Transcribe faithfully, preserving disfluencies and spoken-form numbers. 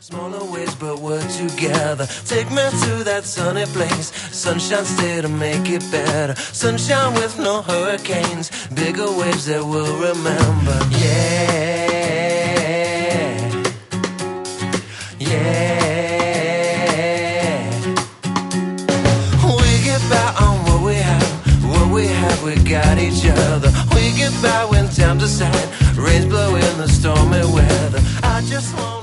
Smaller ways, but we're together. Take me to that sunny place. Sunshine stay to make it better. Sunshine with no hurricanes. Bigger waves that we'll remember. Yeah, yeah. We get by on what we have. What we have, we got each other. We get by when time decide. Rains blow in the stormy weather. I just want